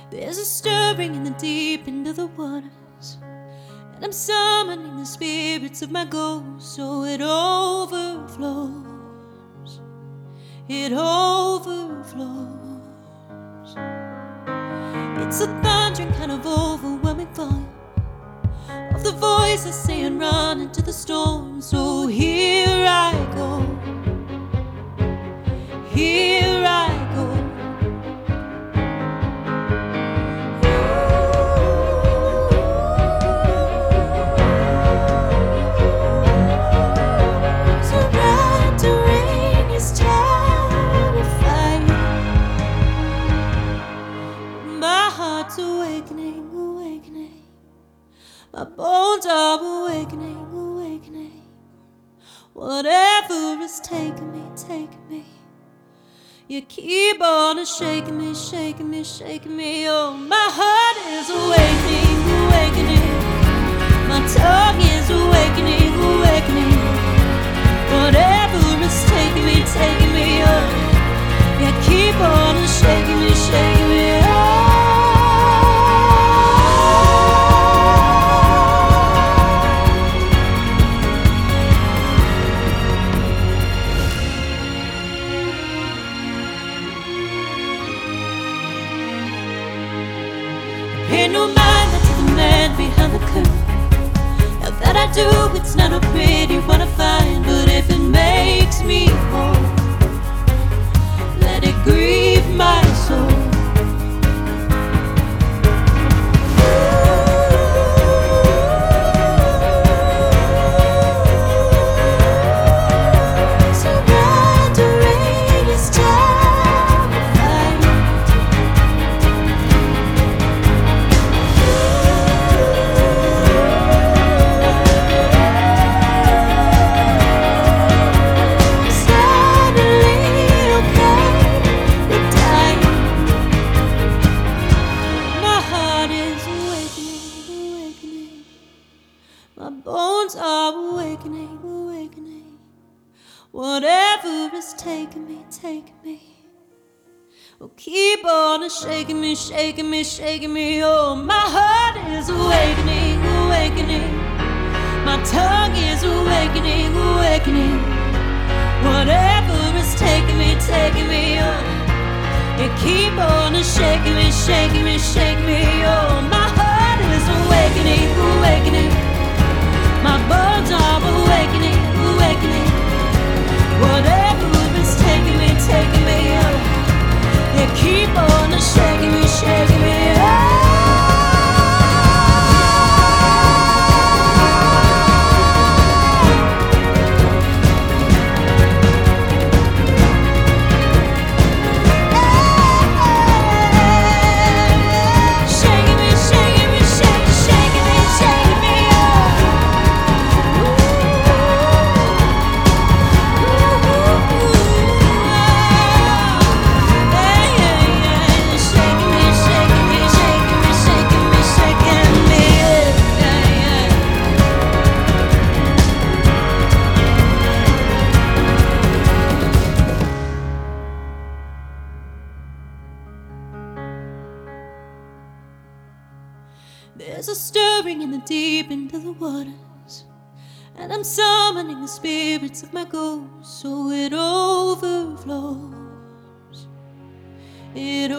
There's a stirring in the deep into the waters, and I'm summoning the spirits of my ghosts, so it overflows. It overflows. It's a thundering kind of overwhelming volume of the voices saying run into the storm. So here I go. Here I go. Surrendering is terrifying. My heart's awakening, awakening. My bones are awakening, awakening. Whatever is taking me, taking me. You keep on shaking me, shaking me, shaking me. Oh, my heart is awakening, awakening. My tongue is awakening, awakening. Whatever is taking me, taking me. Oh, you keep on shaking me, shaking me. Pay no mind to the man behind the curtain. Now that I do, it's not a pretty one I find, but if it makes me whole, let it grieve my soul. Surrendering is terrifying. My bones are awakening, awakening. Whatever is taking me, taking me. Oh, keep on shaking me, shaking me, shaking me. Oh, my heart is awakening, awakening. My tongue is awakening, awakening. Whatever is taking me, taking me. Oh, you keep on shaking me, shaking me, shaking me. Oh, my heart is awakening, awakening. My bones are awakening, awakening. Whatever is taking me, taking me. You keep on shaking me, shaking me. There's a stirring in the deep into the waters, and I'm summoning the spirits of my ghosts, so it overflows. It